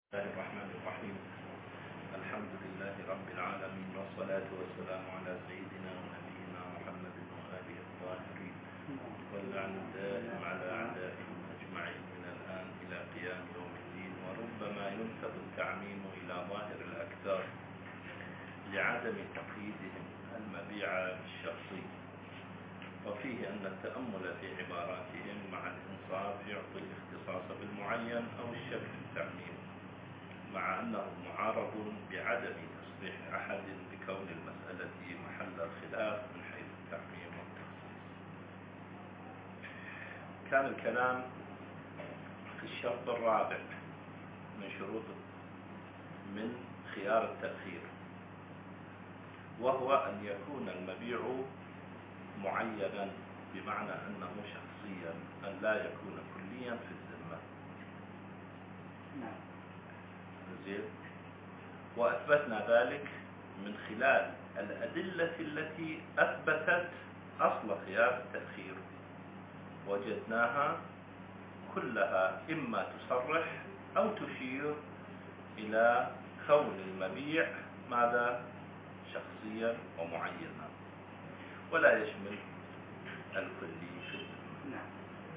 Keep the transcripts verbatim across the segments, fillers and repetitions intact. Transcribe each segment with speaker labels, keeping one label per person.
Speaker 1: الله الرحمن الرحيم. الحمد لله رب العالمين، والصلاة والسلام على سيدنا ونبينا محمد وآله الطاهرين، واللعن الدائم على أعدائهم أجمعين من الآن إلى قيام يوم الدين. وربما ينسب التعميم إلى ظاهر الأكثار لعدم تقييدهم المبيع الشخصي، وفيه أن التأمل في عباراتهم مع الإنصاف يعطي الاختصاص بالمعين أو الشك في التعميم، مع أنه معارض بعدم تصريح أحد بكون المسألة محل الخلاف من حيث التعميم والتخصيص. كان الكلام في الشرط الرابع من شروط من خيار التأخير، وهو أن يكون المبيع معينا، بمعنى أنه شخصيا، أن لا يكون كليا في الذمة.
Speaker 2: نعم.
Speaker 1: زين. وأثبتنا ذلك من خلال الأدلة التي أثبتت أصل خيار التأخير، وجدناها كلها إما تصرح أو تشير إلى كون المبيع ماذا؟ شخصيا ومعينا، ولا يشمل الكلي في الذمة.
Speaker 2: نعم.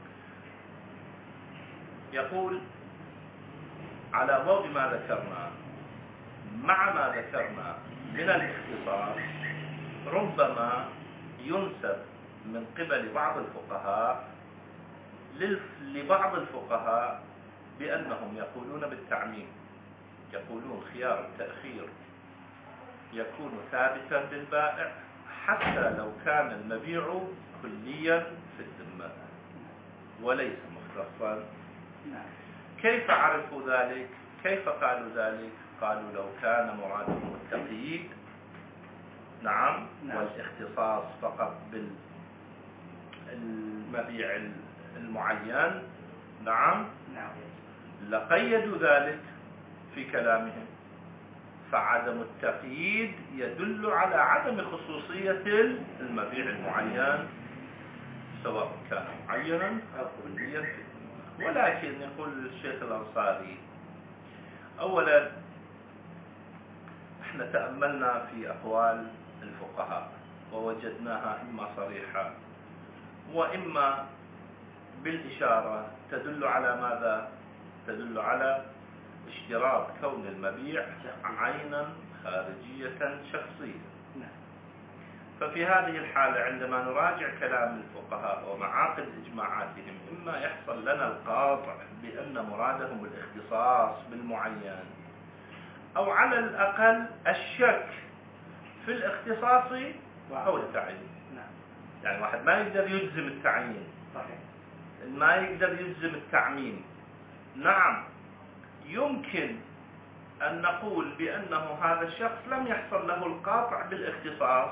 Speaker 1: يقول على ضوء ما ذكرنا مع ما ذكرنا من الاختصاص، ربما ينسب من قبل بعض الفقهاء لبعض الفقهاء بأنهم يقولون بالتعميم، يقولون خيار التأخير يكون ثابتا للبائع حتى لو كان المبيع كليا في الذمة وليس مختصا. كيف عرفوا ذلك؟ كيف قالوا ذلك؟ قالوا لو كان مرادهم التقييد، نعم،
Speaker 2: نعم،
Speaker 1: والاختصاص فقط بالمبيع المعين، نعم،
Speaker 2: نعم،
Speaker 1: لقيدوا ذلك في كلامهم. فعدم التقييد يدل على عدم خصوصية المبيع المعين سواء كان معينا أو كليا. ولكن يقول الشيخ الأنصاري، أولا احنا تأملنا في أقوال الفقهاء ووجدناها إما صريحة وإما بالإشارة تدل على ماذا؟ تدل على اشتراط كون المبيع عينا خارجية شخصية. ففي هذه الحالة عندما نراجع كلام الفقهاء ومعاقد إجماعاتهم، إما يحصل لنا القاطع بأن مرادهم الاختصاص بالمعين، أو على الأقل الشك في الاختصاص أو التعيين. يعني واحد ما يقدر يجزم التعيين، ما يقدر يجزم التعميم. نعم، يمكن أن نقول بأنه هذا الشخص لم يحصل له القاطع بالاختصاص،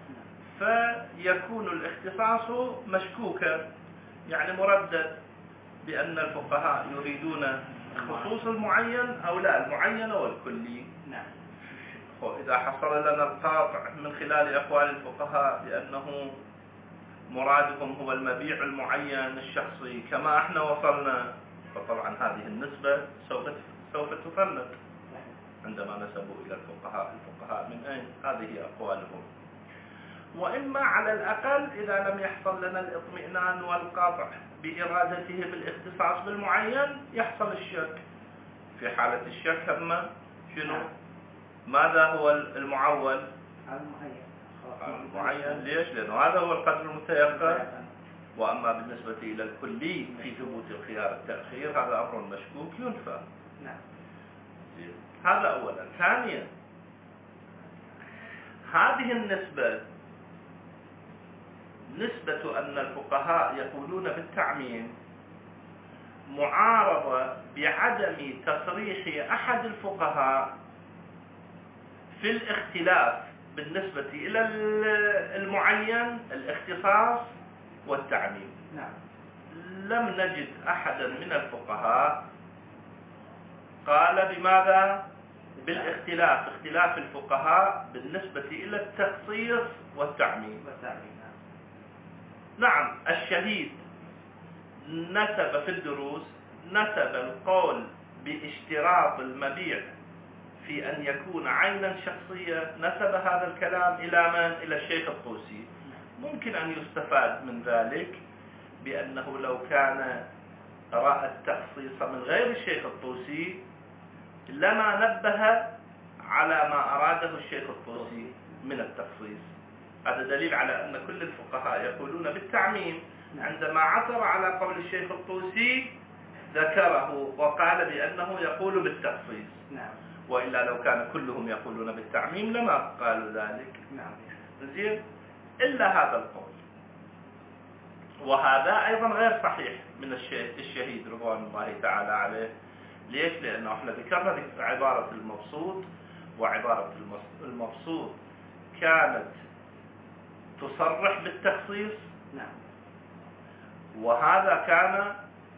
Speaker 1: فيكون الاختصاص مشكوكا، يعني مردد، بأن الفقهاء يريدون خصوص المعين أو لا المعين والكلي.
Speaker 2: نعم.
Speaker 1: إذا حصل لنا القاطع من خلال أقوال الفقهاء بأنه مرادهم هو المبيع المعين الشخصي كما احنا وصلنا، فطبعا هذه النسبة سوف سوف تفند عندما نسبوا إلى الفقهاء. الفقهاء من أين؟ هذه أقوالهم. وإما على الأقل إذا لم يحصل لنا الاطمئنان والقاطع بإرادتهم الاختصاص بالمعين يحصل الشك. في حالة الشك هم شنو؟ ماذا هو المعول؟
Speaker 2: المعين.
Speaker 1: المعين. ليش؟ لأنه هذا هو القدر المتيقن. وأما بالنسبة إلى الكلي في ثبوت الخيار التأخير هذا أمر مشكوك ينفى.
Speaker 2: نعم.
Speaker 1: هذا أولا. ثانيا، هذه النسبة، نسبة أن الفقهاء يقولون بالتعميم، معارضة بعدم تصريح أحد الفقهاء في الاختلاف بالنسبة إلى المعين الاختصاص والتعميم.
Speaker 2: نعم.
Speaker 1: لم نجد أحدا من الفقهاء قال بماذا؟ بالاختلاف، اختلاف الفقهاء بالنسبة إلى التخصيص والتعميم. نعم، الشهيد نسب في الدروس نسب القول باشتراط المبيع في أن يكون عينا شخصية نسب هذا الكلام إلى من؟ إلى الشيخ الطوسي. ممكن أن يستفاد من ذلك بأنه لو كان رأى التخصيص من غير الشيخ الطوسي لما نبه على ما أراده الشيخ الطوسي من التخصيص. هذا دليل على أن كل الفقهاء يقولون بالتعميم. عندما عثر على قول الشيخ الطوسي ذكره وقال بأنه يقول بالتخصيص.
Speaker 2: نعم.
Speaker 1: وإلا لو كان كلهم يقولون بالتعميم لما قالوا ذلك.
Speaker 2: نعم.
Speaker 1: زين، إلا هذا القول. وهذا أيضا غير صحيح من الشهيد رضوان الله تعالى عليه. ليش؟ لأنه احنا ذكرنا عبارة المبسوط، وعبارة المبسوط كانت تصرح بالتخصيص.
Speaker 2: نعم.
Speaker 1: وهذا كان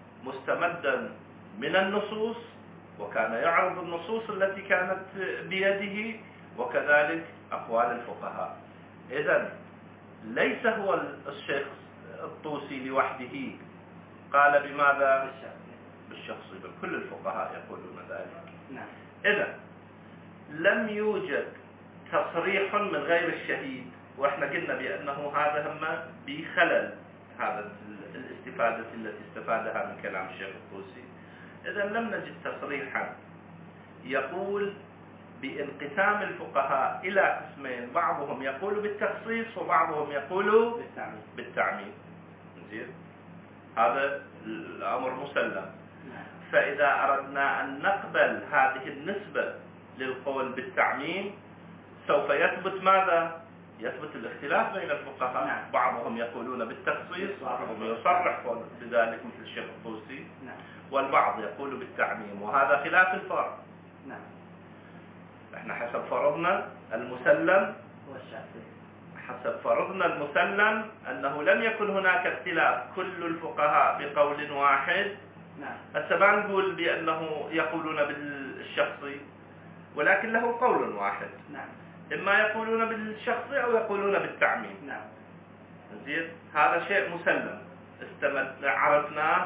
Speaker 1: مستمدا من النصوص، وكان يعرض النصوص التي كانت بيده، وكذلك أقوال الفقهاء. إذن ليس هو الشيخ الطوسي لوحده قال بماذا؟ بالشخصي، بل كل الفقهاء يقولون ذلك.
Speaker 2: نعم.
Speaker 1: إذن لم يوجد تصريح من غير الشهيد، وإحنا قلنا بأنه هذا هم بخلل هذا الاستفادة التي استفادها من كلام الشيخ الطوسي. إذا لم نجد تصريحا يقول بانقسام الفقهاء إلى قسمين، بعضهم يقول بالتخصيص وبعضهم يقول
Speaker 2: بالتعميم.
Speaker 1: بالتعميم. زين، هذا الأمر مسلم.
Speaker 2: نعم.
Speaker 1: فإذا أردنا أن نقبل هذه النسبة للقول بالتعميم سوف يثبت ماذا؟ يثبت الاختلاف بين الفقهاء.
Speaker 2: نعم.
Speaker 1: بعضهم يقولون بالتخصيص، بعضهم يصرح بذلك مثل الشيخ الطوسي.
Speaker 2: نعم.
Speaker 1: والبعض يقول بالتعميم، وهذا خلاف الفرع.
Speaker 2: نعم.
Speaker 1: احنا حسب فرضنا المسلم
Speaker 2: والشافعي
Speaker 1: حسب فرضنا المسلم أنه لم يكن هناك اختلاف، كل الفقهاء بقول واحد.
Speaker 2: نعم.
Speaker 1: هسه ما نقول بأنه يقولون بالشخصي، ولكن له قول واحد.
Speaker 2: نعم.
Speaker 1: إما يقولون بالشخصي أو يقولون بالتعميم.
Speaker 2: نعم.
Speaker 1: زين، هذا شيء مسلم استمد عرفناه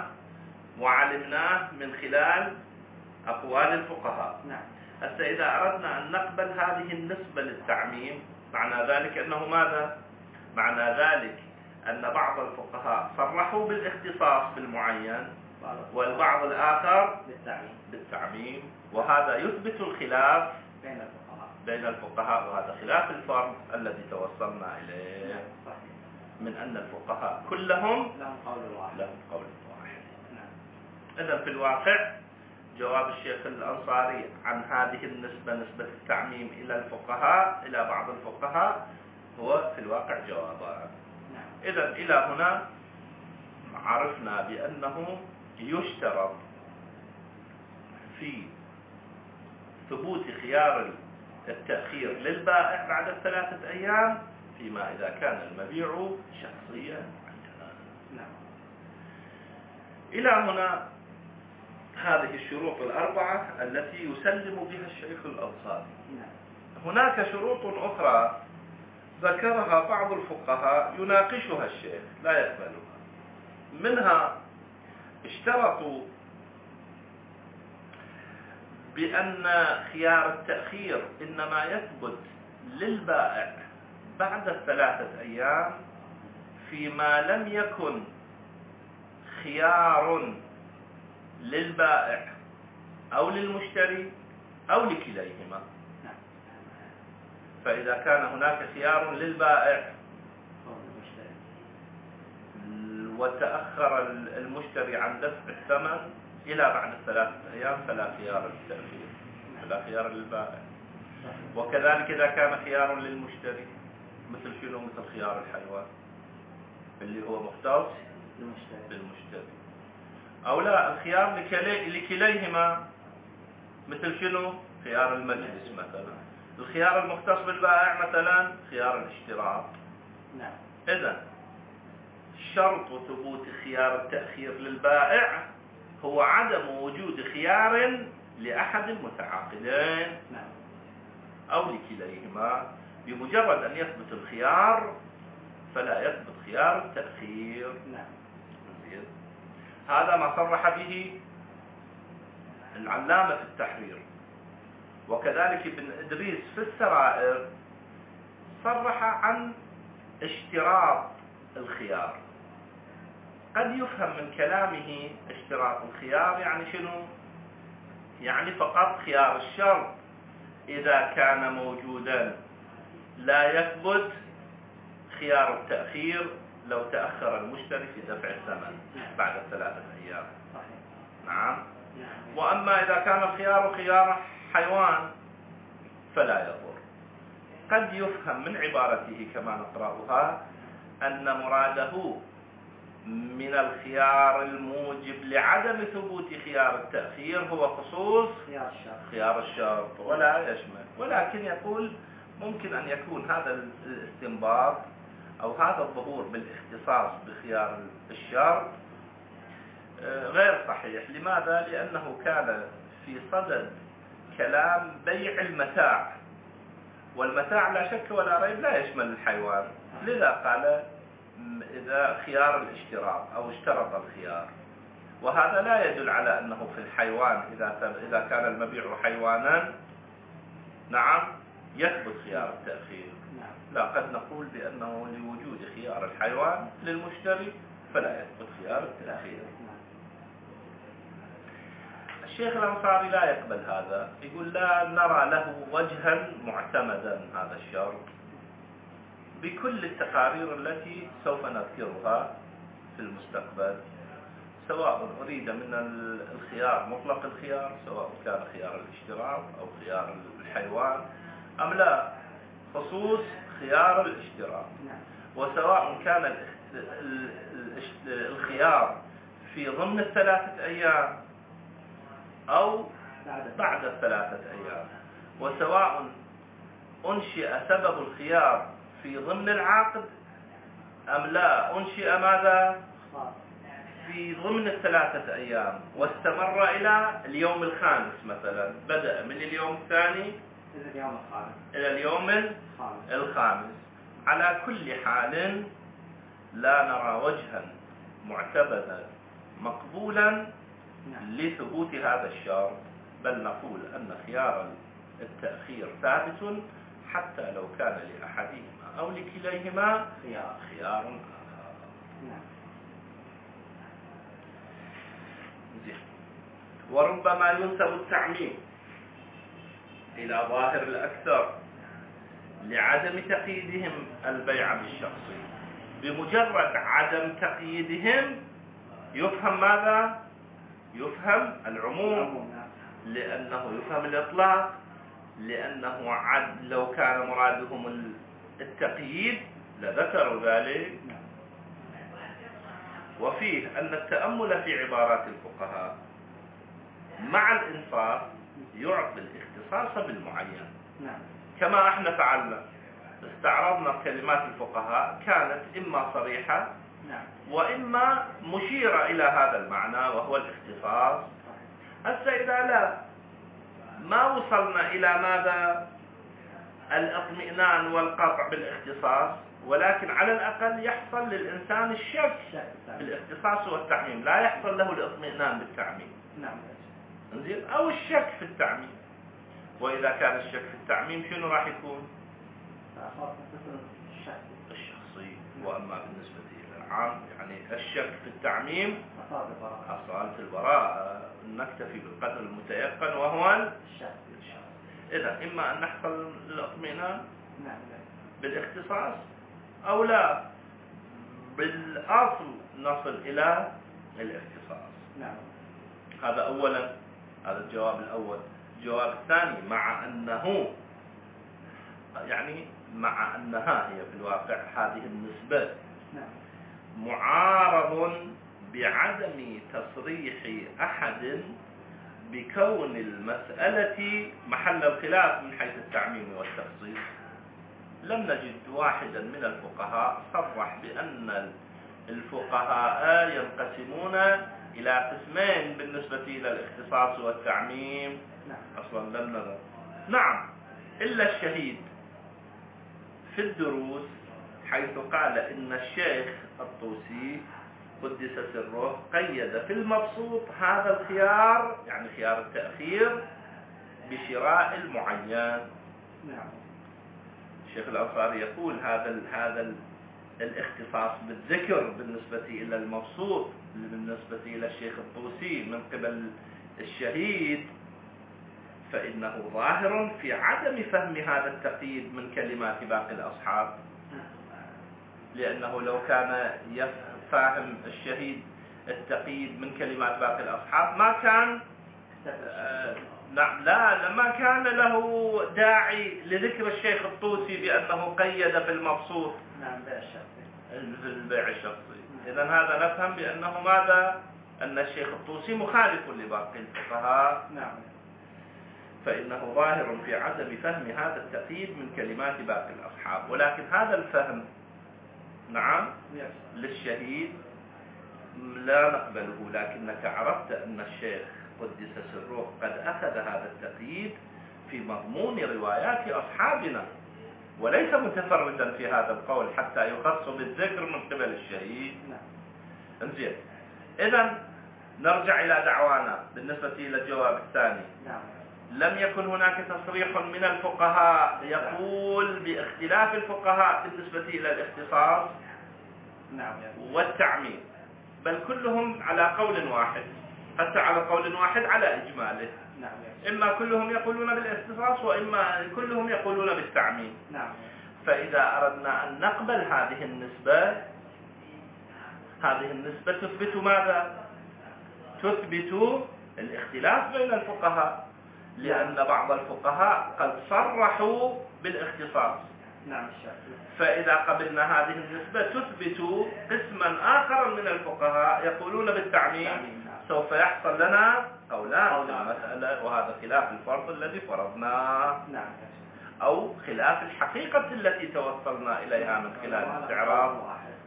Speaker 1: وعلمناه من خلال أقوال الفقهاء.
Speaker 2: نعم.
Speaker 1: هسه إذا أردنا أن نقبل هذه النسبة للتعميم، معنى ذلك أنه ماذا؟ معنى ذلك أن بعض الفقهاء صرحوا بالاختصاص بالمعين، والبعض الآخر
Speaker 2: بالتعميم.
Speaker 1: بالتعميم، وهذا يثبت الخلاف
Speaker 2: بين الفقهاء
Speaker 1: بين الفقهاء وهذا خلاف الفرض الذي توصلنا إليه.
Speaker 2: نعم. صحيح.
Speaker 1: من أن الفقهاء كلهم
Speaker 2: لهم قول واحد.
Speaker 1: لهم قول واحد.
Speaker 2: نعم.
Speaker 1: إذن في الواقع جواب الشيخ الأنصاري عن هذه النسبة، نسبة التعميم إلى الفقهاء إلى بعض الفقهاء، هو في الواقع جوابان.
Speaker 2: نعم.
Speaker 1: إذن إلى هنا عرفنا بأنه يشترط في ثبوت خيار التأخير للبائع بعد الثلاثة أيام فيما إذا كان المبيع شخصيا عندنا.
Speaker 2: نعم.
Speaker 1: إلى هنا هذه الشروط الأربعة التي يسلم بها الشيخ الأنصاري.
Speaker 2: نعم.
Speaker 1: هناك شروط أخرى ذكرها بعض الفقهاء يناقشها الشيخ لا يقبلها. منها اشترطوا بأن خيار التأخير إنما يثبت للبائع بعد الثلاثة أيام فيما لم يكن خيار للبائع أو للمشتري أو لكليهما. فإذا كان هناك خيار للبائع وتأخر المشتري عن دفع الثمن إلى بعد الثلاثة أيام فلا خيار للتأخير، فلا خيار للبائع. وكذلك إذا كان خيار للمشتري مثل شنو؟ مثل خيار الحيوان اللي هو مختص للمشتري، أو لا الخيار لكليهما مثل شنو؟ خيار المجلس مثلا. الخيار المختص بالبائع مثلا خيار الاشتراط.
Speaker 2: نعم.
Speaker 1: إذن شرط ثبوت خيار التأخير للبائع هو عدم وجود خيار لأحد المتعاقدين
Speaker 2: نعم.
Speaker 1: أو لكليهما. بمجرد أن يثبت الخيار فلا يثبت خيار التأخير.
Speaker 2: نعم.
Speaker 1: هذا ما صرح به العلامة في التحرير وكذلك ابن إدريس في السرائر صرح عن اشتراط الخيار. قد يفهم من كلامه اشتراط الخيار يعني شنو؟ يعني فقط خيار الشرط إذا كان موجودا لا يثبت خيار التأخير لو تأخر المشتري في دفع الثمن بعد ثلاثة أيام. نعم. وأما إذا كان الخيار خيار حيوان فلا يضر. قد يفهم من عبارته كما نقرأها أن مراده من الخيار الموجب لعدم ثبوت خيار التأخير هو خصوص خيار الشرط ولا يشمل، ولكن يقول ممكن أن يكون هذا الاستنباط أو هذا الظهور بالاختصاص بخيار الشرط غير صحيح. لماذا؟ لأنه كان في صدد كلام بيع المتاع، والمتاع لا شك ولا ريب لا يشمل الحيوان، لذا قال إذا خيار الاشتراط أو اشترط الخيار، وهذا لا يدل على أنه في الحيوان إذا إذا كان المبيع حيوانا نعم يثبت خيار التأخير. لا، قد نقول بأنه لوجود خيار الحيوان للمشتري فلا يثبت خيار التأخير. الشيخ الأنصاري لا يقبل هذا، يقول لا نرى له وجها معتمدا هذا الشرط بكل التقارير التي سوف نذكرها في المستقبل، سواء أريد من الخيار مطلق الخيار سواء كان خيار الاشتراط أو خيار الحيوان أم لا، خصوص خيار الاشتراط، وسواء كان الخيار في ضمن الثلاثة أيام أو بعد الثلاثة أيام، وسواء أنشئ سبب الخيار في ضمن العقد أم لا أنشئ ماذا في ضمن الثلاثة أيام واستمر إلى اليوم الخامس مثلا، بدأ من اليوم الثاني إلى اليوم الخامس. على كل حال لا نرى وجها معتبدا مقبولا لثبوت هذا الشرط، بل نقول أن خيار التأخير ثابت حتى لو كان لأحدهما أو لكليهما خيار آخر. وربما ينسب التعميم إلى ظاهر الأكثر لعدم تقييدهم البيع بالشخصي. بمجرد عدم تقييدهم يفهم ماذا؟ يفهم العموم، لأنه يفهم الإطلاق، لأنه عد لو كان مرادهم التقييد لذكروا ذلك. وفيه أن التأمل في عبارات الفقهاء مع الإنصاف يعطي الاختصاص بالمعين، كما احنا فعلنا استعرضنا كلمات الفقهاء كانت إما صريحة وإما مشيرة إلى هذا المعنى وهو الاختصاص. هسه إذا لا ما وصلنا إلى ماذا الاطمئنان والقطع بالاختصاص، ولكن على الأقل يحصل للإنسان الشك بالاختصاص والتعميم، لا يحصل له الاطمئنان بالتعميم انزين أو الشك في التعميم. وإذا كان الشك في التعميم شنو راح يكون؟ الشخصي. وأما بالنسبة إلى العام يعني الشك في التعميم أصالة البراءة، نكتفي بالقدر المتيقن وهو الشخص. إذا إما أن نحصل الاطمئنان بالاختصاص أو لا بالأصل نصل إلى الاختصاص. هذا أولا، هذا الجواب الأول. الجواب الثاني مع أنه يعني مع أنها هي في الواقع هذه النسبة معارض بعدم تصريح أحد بكون المسألة محل الخلاف من حيث التعميم والتخصيص. لم نجد واحدا من الفقهاء صرح بأن الفقهاء ينقسمون إلى قسمين بالنسبة إلى الاختصاص والتعميم. أصلا لم نرى. نعم، إلا الشهيد في الدروس حيث قال إن الشيخ الطوسي قدس سره قيد في المبسوط هذا الخيار، يعني خيار التأخير، بشراء المعين.
Speaker 2: نعم.
Speaker 1: الشيخ الأنصاري يقول هذا ال هذا ال الاختصاص بالذكر بالنسبة إلى المبسوط بالنسبة إلى الشيخ الطوسي من قبل الشهيد، فإنه ظاهر في عدم فهم هذا التقييد من كلمات باقي الأصحاب، لأنه لو كان يفهم الشهيد التقييد من كلمات باقي الأصحاب ما كان آه لا لما كان له داعي لذكر الشيخ الطوسي بأنه قيد في المبسوط
Speaker 2: نعم بيع الشخصي
Speaker 1: في البيع الشخصي. إذن هذا نفهم بأنه ماذا؟ أن الشيخ الطوسي مخالف لباقي الفقهاء.
Speaker 2: نعم.
Speaker 1: فإنه ظاهر في عدم فهم هذا التقييد من كلمات باقي الأصحاب، ولكن هذا الفهم نعم للشهيد لا نقبله، لكنك عرفت أن الشيخ قدس سره قد أخذ هذا التقييد في مضمون روايات أصحابنا وليس متفردا في هذا القول حتى يخص بالذكر من قبل الشهيد.
Speaker 2: نعم.
Speaker 1: انزين، إذن نرجع إلى دعوانا بالنسبة إلى الجواب الثاني.
Speaker 2: نعم.
Speaker 1: لم يكن هناك تصريح من الفقهاء يقول باختلاف الفقهاء بالنسبة إلى الاختصاص
Speaker 2: نعم
Speaker 1: والتعميم، بل كلهم على قول واحد، حتى على قول واحد على إجماله.
Speaker 2: نعم.
Speaker 1: إما كلهم يقولون بالاختصاص وإما كلهم يقولون بالتعميم.
Speaker 2: نعم.
Speaker 1: فإذا أردنا أن نقبل هذه النسبة، هذه النسبة تثبت ماذا؟ تثبت الاختلاف بين الفقهاء، لأن بعض الفقهاء قد صرحوا بالاختصاص.
Speaker 2: نعم.
Speaker 1: فإذا قبلنا هذه النسبة تثبت قسما آخر من الفقهاء يقولون بالتعميم، سوف يحصل لنا قولان في المسألة، وهذا خلاف الفرض الذي فرضناه،
Speaker 2: نعم،
Speaker 1: أو خلاف الحقيقة التي توصلنا إليها من خلال استعراض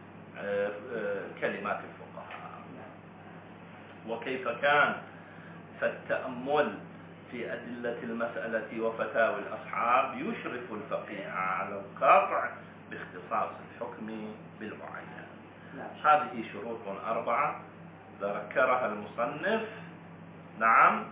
Speaker 1: كلمات الفقهاء. وكيف كان؟ فالتأمل في أدلة المسألة وفتاوى الأصحاب يشرف الفقيه على القطع باختصاص الحكم بالمعين. هذه شروط أربعة ذكرها المصنف. نعم.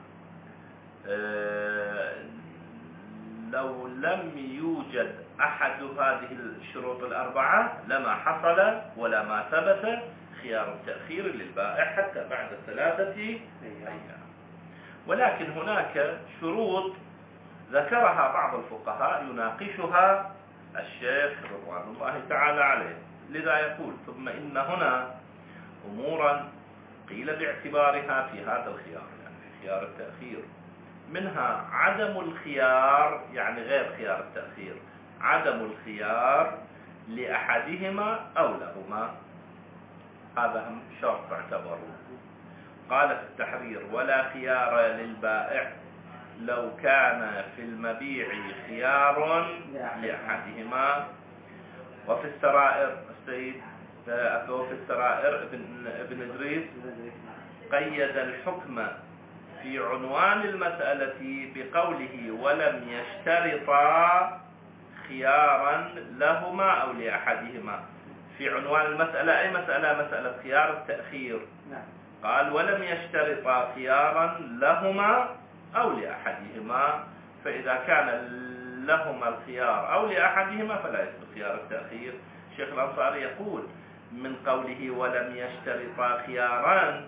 Speaker 1: أه لو لم يوجد أحد هذه الشروط الأربعة لما حصل ولا ما ثبت خيار التأخير للبائع حتى بعد ثلاثة أيام. ولكن هناك شروط ذكرها بعض الفقهاء يناقشها الشيخ رضوان الله تعالى عليه، لذا يقول: ثم إن هنا أمورا قيل باعتبارها في هذا الخيار، يعني في خيار التأخير، منها عدم الخيار، يعني غير خيار التأخير، عدم الخيار لأحدهما أو لهما، هذا هم شرط اعتبروه. قال في التحرير: ولا خيار للبائع لو كان في المبيع خيار لأحدهما. وفي السرائر السيد في السرائر ابن, ابن إدريس قيد الحكم في عنوان المسألة بقوله: ولم يشترطا خيارا لهما أو لأحدهما. في عنوان المسألة أي مسألة؟ مسألة خيار التأخير. قال: ولم يشترطا خيارا لهما أو لأحدهما، فإذا كان لهما الخيار أو لأحدهما فلا يثبت خيار التأخير. الشيخ الأنصاري يقول: من قوله ولم يشترطا خيارا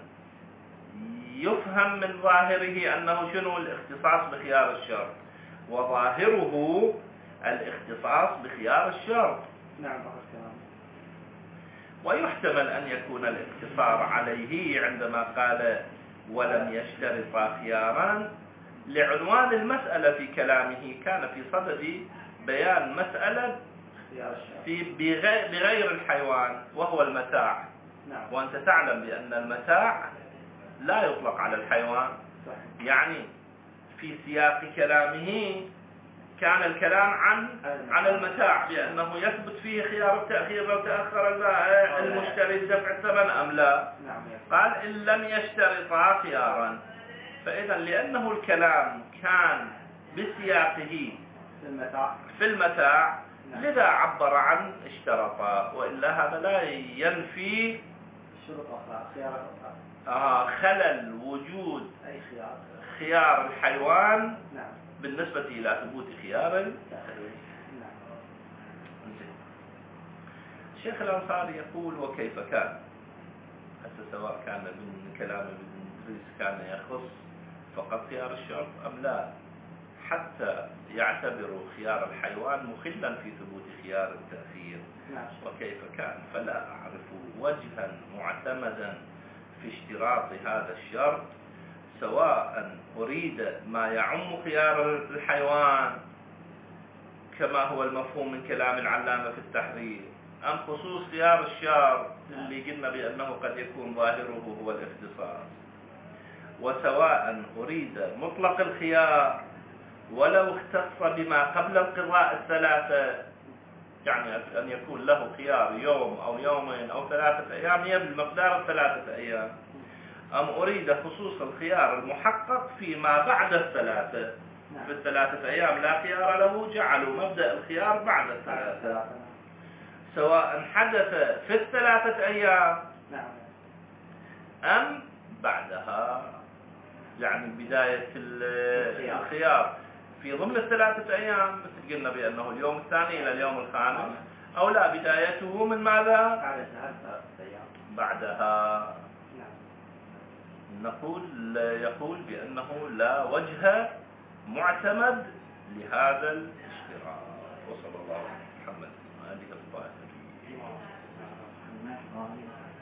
Speaker 1: يفهم من ظاهره أنه شنو؟ الاختصاص بخيار الشرط، وظاهره الاختصاص بخيار الشرط.
Speaker 2: نعم.
Speaker 1: ويحتمل أن يكون الاقتصار عليه عندما قال ولم يشترط خياران لعنوان المسألة في كلامه كان في صدد بيان مسألة في بغير الحيوان وهو المتاع. وأنت تعلم بأن المتاع لا يطلق على الحيوان. يعني في سياق كلامه كان الكلام عن عن المتاع، بأنه يثبت فيه خيار التأخير لو تأخر البائع المشتري دفع الثمن أم لا. قال: إن لم يشترطا خيارا. فإذا لأنه الكلام كان بسياقه في المتاع لذا عبر عن اشترطا، وإلا هذا لا ينفي
Speaker 2: شروط أخرى خيارات أخرى.
Speaker 1: آه خلل وجود
Speaker 2: أي خيار.
Speaker 1: خيار الحيوان
Speaker 2: نعم.
Speaker 1: بالنسبة إلى ثبوت خيار
Speaker 2: تأخير. نعم.
Speaker 1: زين. الشيخ الأنصاري يقول وكيف كان، حتى سواء كان من كلام ابن إدريس كان يخص فقط خيار الشرط أم لا، حتى يعتبر خيار الحيوان مخلا في ثبوت خيار التأخير.
Speaker 2: نعم.
Speaker 1: وكيف كان، فلا أعرف وجها معتمدا في اشتراط هذا الشرط، سواء أريد ما يعم خيار الحيوان كما هو المفهوم من كلام العلامة في التحرير، أم خصوص خيار الشرط اللي قلنا بأنه قد يكون ظاهره هو الاختصاص، وسواء أريد مطلق الخيار ولو اختص بما قبل القضاء الثلاثة، يعني أن يكون له خيار يوم أو يومين أو ثلاثة أيام يبلغ مقدار الثلاثة أيام، أم أريد خصوص الخيار المحقق فيما بعد الثلاثة. في الثلاثة أيام لا خيار له، جعلوا مبدأ الخيار بعد الثلاثة، سواء حدث في الثلاثة أيام أم بعدها، يعني بداية الخيار في ضمن الثلاثة أيام مثل قلنا بأنه اليوم الثاني إلى اليوم الخامس، أو لا بدايته من ماذا؟ بعدها. نقول يقول بأنه لا وجه معتمد لهذا الاشتراط. وصلى الله على محمد وآله الطاهرين.